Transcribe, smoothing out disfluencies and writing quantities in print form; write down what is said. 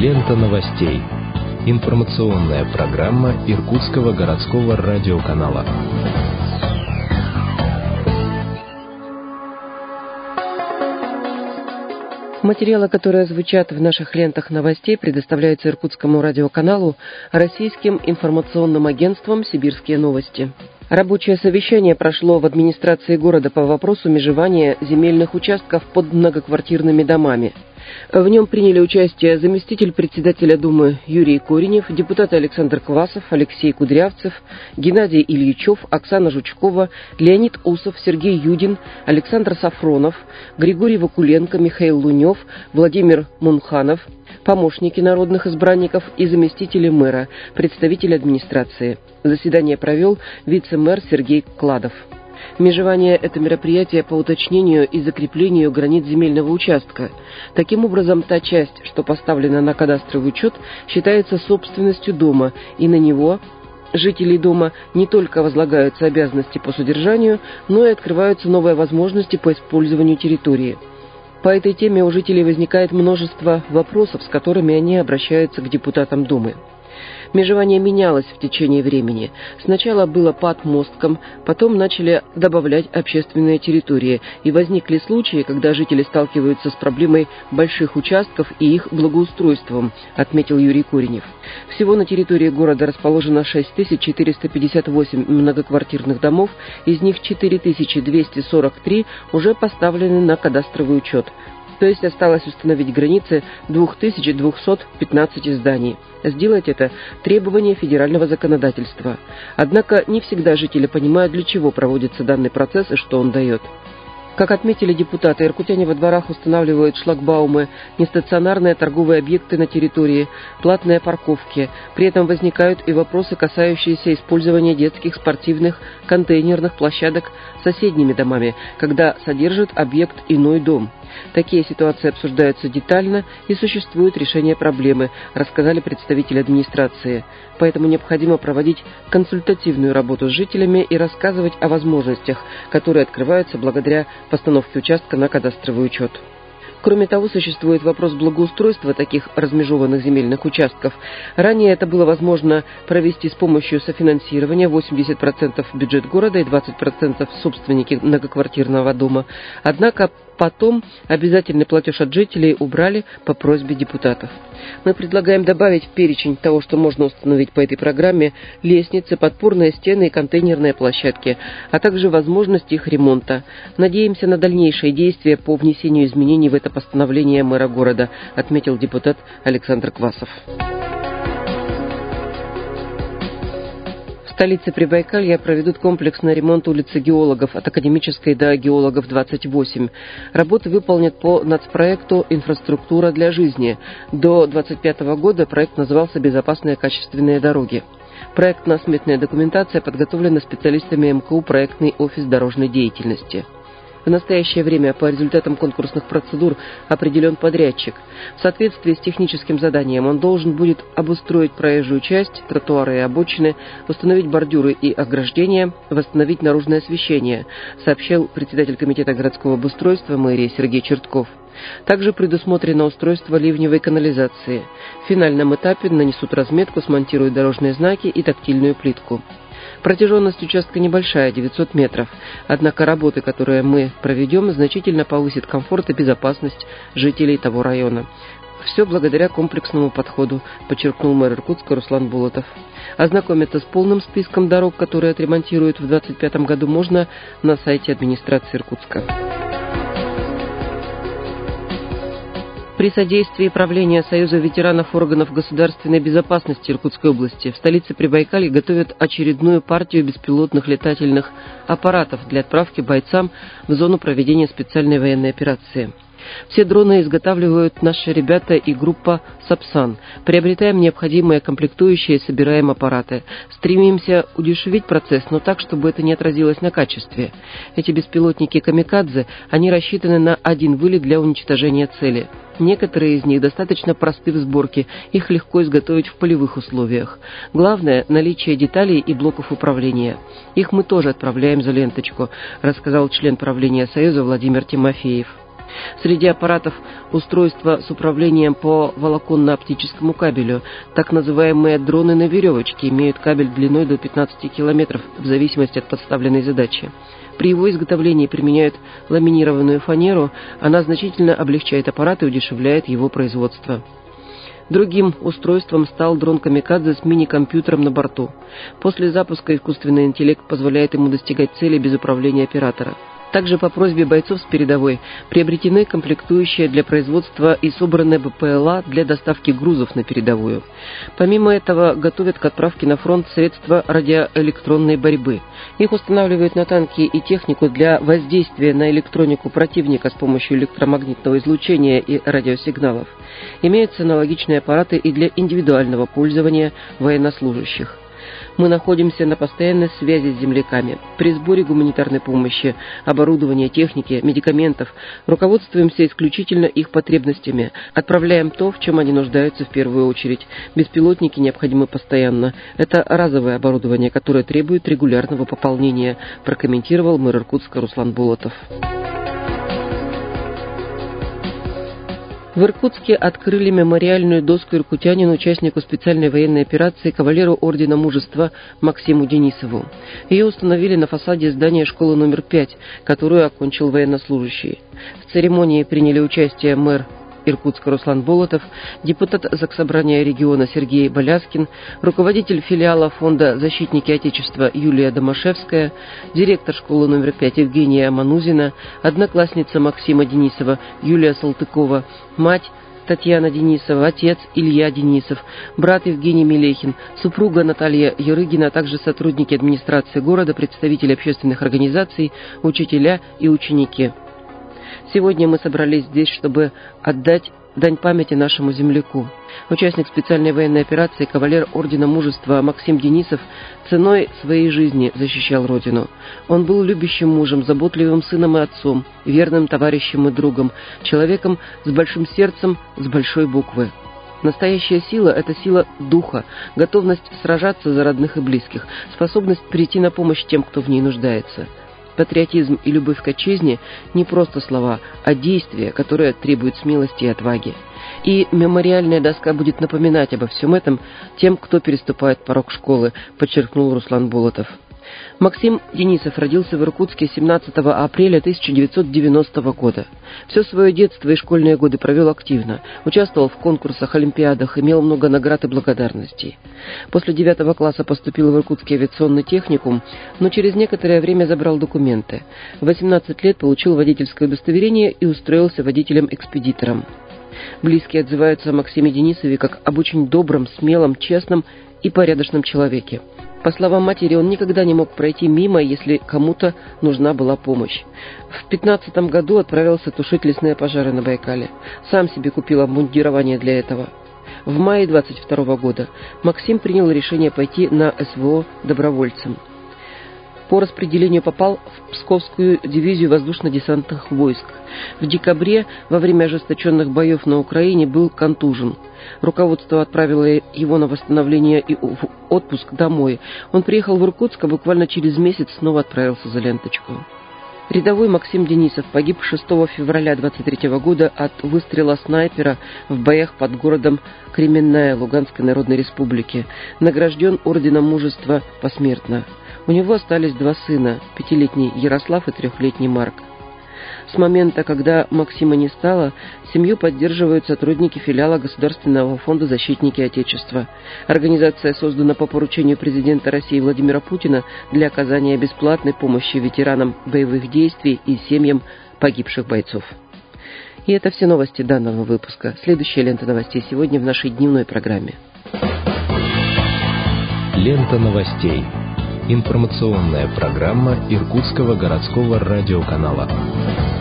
Лента новостей. Информационная программа Иркутского городского радиоканала. Материалы, которые звучат в наших лентах новостей, предоставляются Иркутскому радиоканалу российским информационным агентством «Сибирские новости». Рабочее совещание прошло в администрации города по вопросу межевания земельных участков под многоквартирными домами. В нем приняли участие заместитель председателя Думы Юрий Коренев, депутаты Александр Квасов, Алексей Кудрявцев, Геннадий Ильичев, Оксана Жучкова, Леонид Усов, Сергей Юдин, Александр Сафронов, Григорий Вакуленко, Михаил Лунев, Владимир Мунханов, помощники народных избранников и заместители мэра, представители администрации. Заседание провел вице-мэр Сергей Кладов. Межевание – это мероприятие по уточнению и закреплению границ земельного участка. Таким образом, та часть, что поставлена на кадастровый учет, считается собственностью дома, и на него жителей дома не только возлагаются обязанности по содержанию, но и открываются новые возможности по использованию территории. По этой теме у жителей возникает множество вопросов, с которыми они обращаются к депутатам Думы. Межевание менялось в течение времени. Сначала было по отмосткам, потом начали добавлять общественные территории, и возникли случаи, когда жители сталкиваются с проблемой больших участков и их благоустройством, отметил Юрий Коренев. Всего на территории города расположено 6458 многоквартирных домов, из них 4243 уже поставлены на кадастровый учет. То есть осталось установить границы 2215 зданий. Сделать это – требование федерального законодательства. Однако не всегда жители понимают, для чего проводится данный процесс и что он дает. Как отметили депутаты, иркутяне во дворах устанавливают шлагбаумы, нестационарные торговые объекты на территории, платные парковки. При этом возникают и вопросы, касающиеся использования детских, спортивных, контейнерных площадок соседними домами, когда содержит объект иной дом. Такие ситуации обсуждаются детально и существует решение проблемы, рассказали представители администрации. Поэтому необходимо проводить консультативную работу с жителями и рассказывать о возможностях, которые открываются благодаря постановке участка на кадастровый учет. Кроме того, существует вопрос благоустройства таких размежованных земельных участков. Ранее это было возможно провести с помощью софинансирования 80% бюджет города и 20% собственники многоквартирного дома. Однако потом обязательный платеж от жителей убрали по просьбе депутатов. Мы предлагаем добавить в перечень того, что можно установить по этой программе, лестницы, подпорные стены и контейнерные площадки, а также возможность их ремонта. Надеемся на дальнейшие действия по внесению изменений в это постановление мэра города, отметил депутат Александр Квасов. В столице Прибайкалья проведут комплексный ремонт улицы Геологов от Академической до Геологов 28. Работы выполнят по нацпроекту «Инфраструктура для жизни». До 2025 года проект назывался «Безопасные качественные дороги». Проектно-сметная документация подготовлена специалистами МКУ «Проектный офис дорожной деятельности». В настоящее время по результатам конкурсных процедур определен подрядчик. В соответствии с техническим заданием он должен будет обустроить проезжую часть, тротуары и обочины, установить бордюры и ограждения, восстановить наружное освещение, сообщил председатель комитета городского обустройства мэрии Сергей Чертков. Также предусмотрено устройство ливневой канализации. В финальном этапе нанесут разметку, смонтируют дорожные знаки и тактильную плитку. Протяженность участка небольшая, 900 метров. Однако работы, которые мы проведем, значительно повысят комфорт и безопасность жителей того района. Все благодаря комплексному подходу, подчеркнул мэр Иркутска Руслан Булатов. Ознакомиться с полным списком дорог, которые отремонтируют в 2025 году, можно на сайте администрации Иркутска. При содействии правления Союза ветеранов органов государственной безопасности Иркутской области в столице Прибайкалья готовят очередную партию беспилотных летательных аппаратов для отправки бойцам в зону проведения специальной военной операции. Все дроны изготавливают наши ребята и группа «Сапсан». Приобретаем необходимые комплектующие и собираем аппараты. Стремимся удешевить процесс, но так, чтобы это не отразилось на качестве. Эти беспилотники «Камикадзе», они рассчитаны на один вылет для уничтожения цели. Некоторые из них достаточно просты в сборке, их легко изготовить в полевых условиях. Главное – наличие деталей и блоков управления. Их мы тоже отправляем за ленточку, рассказал член правления Союза Владимир Тимофеев. Среди аппаратов устройства с управлением по волоконно-оптическому кабелю. Так называемые дроны на веревочке имеют кабель длиной до 15 километров в зависимости от поставленной задачи. При его изготовлении применяют ламинированную фанеру, она значительно облегчает аппарат и удешевляет его производство. Другим устройством стал дрон «Камикадзе» с мини-компьютером на борту. После запуска искусственный интеллект позволяет ему достигать цели без управления оператора. Также по просьбе бойцов с передовой приобретены комплектующие для производства и собраны БПЛА для доставки грузов на передовую. Помимо этого, готовят к отправке на фронт средства радиоэлектронной борьбы. Их устанавливают на танки и технику для воздействия на электронику противника с помощью электромагнитного излучения и радиосигналов. Имеются аналогичные аппараты и для индивидуального пользования военнослужащих. Мы находимся на постоянной связи с земляками. При сборе гуманитарной помощи, оборудования, техники, медикаментов руководствуемся исключительно их потребностями. Отправляем то, в чем они нуждаются в первую очередь. Беспилотники необходимы постоянно. Это разовое оборудование, которое требует регулярного пополнения, прокомментировал мэр Иркутска Руслан Болотов. В Иркутске открыли мемориальную доску иркутянину, участнику специальной военной операции, кавалеру Ордена Мужества Максиму Денисову. Ее установили на фасаде здания школы номер 5, которую окончил военнослужащий. В церемонии приняли участие мэр Иркутска Руслан Болотов, депутат Заксобрания региона Сергей Боляскин, руководитель филиала фонда «Защитники Отечества» Юлия Домашевская, директор школы номер 5 Евгения Манузина, одноклассница Максима Денисова Юлия Салтыкова, мать Татьяна Денисова, отец Илья Денисов, брат Евгений Мелехин, супруга Наталья Ярыгина, а также сотрудники администрации города, представители общественных организаций, учителя и ученики. Сегодня мы собрались здесь, чтобы отдать дань памяти нашему земляку. Участник специальной военной операции, кавалер Ордена Мужества Максим Денисов ценой своей жизни защищал Родину. Он был любящим мужем, заботливым сыном и отцом, верным товарищем и другом, человеком с большим сердцем, с большой буквы. Настоящая сила – это сила духа, готовность сражаться за родных и близких, способность прийти на помощь тем, кто в ней нуждается. Патриотизм и любовь к отчизне – не просто слова, а действия, которые требуют смелости и отваги. И мемориальная доска будет напоминать обо всем этом тем, кто переступает порог школы, подчеркнул Руслан Болотов. Максим Денисов родился в Иркутске 17 апреля 1990 года. Все свое детство и школьные годы провел активно, участвовал в конкурсах, олимпиадах, имел много наград и благодарностей. После 9 класса поступил в Иркутский авиационный техникум, но через некоторое время забрал документы. В 18 лет получил водительское удостоверение и устроился водителем-экспедитором. Близкие отзываются о Максиме Денисове как об очень добром, смелом, честном и порядочном человеке. По словам матери, он никогда не мог пройти мимо, если кому-то нужна была помощь. В 15 году отправился тушить лесные пожары на Байкале. Сам себе купил обмундирование для этого. В мае 22 года Максим принял решение пойти на СВО добровольцем. По распределению попал в Псковскую дивизию воздушно-десантных войск. В декабре, во время ожесточенных боев на Украине, был контужен. Руководство отправило его на восстановление и в отпуск домой. Он приехал в Иркутск, а буквально через месяц снова отправился за ленточку. Рядовой Максим Денисов погиб 6 февраля 23 года от выстрела снайпера в боях под городом Кременная Луганской Народной Республики. Награжден Орденом Мужества посмертно. У него остались 2 сына, 5-летний Ярослав и 3-летний Марк. С момента, когда Максима не стало, семью поддерживают сотрудники филиала Государственного фонда «Защитники Отечества». Организация создана по поручению президента России Владимира Путина для оказания бесплатной помощи ветеранам боевых действий и семьям погибших бойцов. И это все новости данного выпуска. Следующая лента новостей сегодня в нашей дневной программе. Лента новостей. Информационная программа Иркутского городского радиоканала.